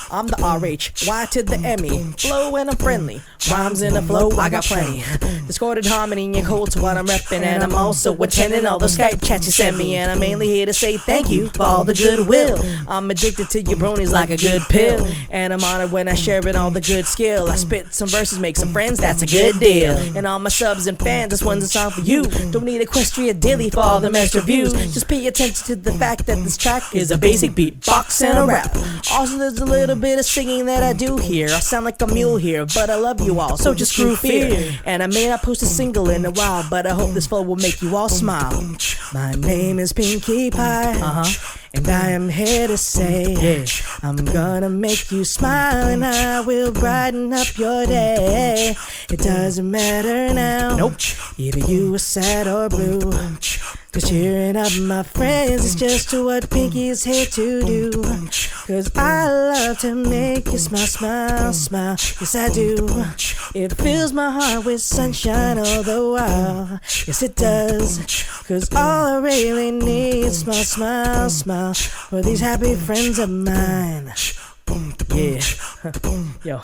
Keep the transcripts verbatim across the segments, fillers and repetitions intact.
I'm the R H, Y to the M E. Flow and I'm friendly. Rhymes in the flow, I got plenty. Discorded harmony and cold to what I'm reppin'. And I'm also attending all the Skype chats you send me. And I'm mainly here to say thank you for all the goodwill. I'm addicted to your bronies like a good pill. And I'm honored when I share it all the good skill. I spit some verses, make some friends, that's a good deal. And all my subs and fans, this one's a song for you. Don't need Equestria Dilly for all the extra views. Just pay attention to the fact that this track is a basic beatbox and a rap. Also there's a little bit of singing that I do here. I sound like a mule here, but I love you all, so just screw fear. And I may not post a single in a while, but I hope this flow will make you all smile. My name is Pinkie Pie, uh-huh. And I am here to say, yeah, I'm gonna make you smile and I will brighten up your day. It doesn't matter now, nope, either you are sad or blue. Cause cheering up my friends is just what Pinkie's here to do. Cause I love to make you smile, smile, smile. Yes I do. It fills my heart with sunshine all the while. Yes it does. Cause all I really need is smile, smile, smile for these happy friends of mine. Yeah. Yo.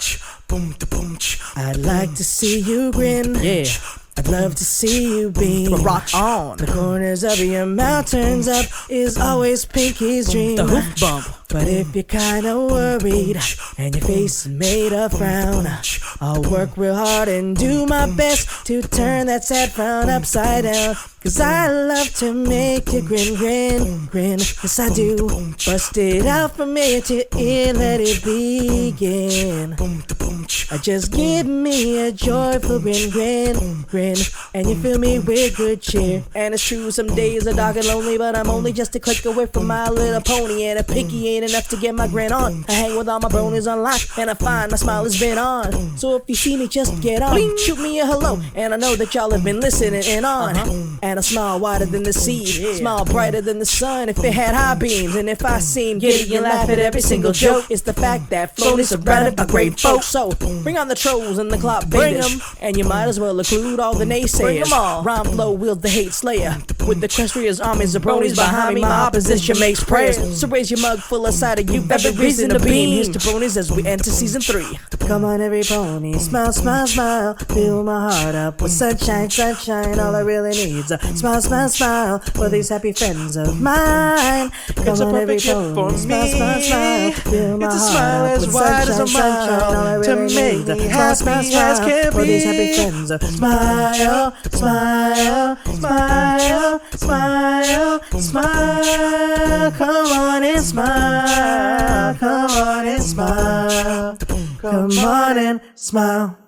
I'd like to see you grin. Yeah. I'd love to see you beam. Rock on. The corners of your mouth turns up is always Pinkie's dream. The hoof bump. But if you're kinda worried and your face is made of frown, I'll work real hard and do my best to turn that sad frown upside down. Cause I love to make you grin, grin, grin. Yes I do. Bust it out from ear to ear, let it begin. Just give me a joyful grin, grin, grin. And you fill me with good cheer. And it's true, some days are dark and lonely, but I'm only just a click away from My Little Pony. And a Pinkie ain't enough to get my grin on. I hang with all my bronies online, and I find my smile has been on. So if you see me, just get on. Shoot me a hello, and I know that y'all have been listening in on. Uh-huh. And I smile wider than the sea, yeah. Smile brighter than the sun if it had high beams. And if I seem giddy and laugh at every single joke, it's the fact that Flow is surrounded by great folks. So bring on the trolls and the clock baiters, and you might as well include all the naysayers. Bring 'em all. Rhyme Flow wields the hate slayer. With the Equestria's armies of bronies behind me, my opposition makes prayers. So raise your mug full of cider, you've every reason to beam. Here's to bronies as we enter season three. Come on every pony, smile, smile, smile. Fill my heart up with sunshine, sunshine. All I really need's a smile, smile, smile for these happy friends of mine. Come it's on a every perfect pony, gift for smile, smile, smile. Fill my it's a heart smile up as with wide as a sunshine, sunshine. All I mile to really make need's a me smile, smile, happy as smile can for these happy be. friends of smile, smile, smile, smile, smile. Come on and smile, come on and smile, come on and smile.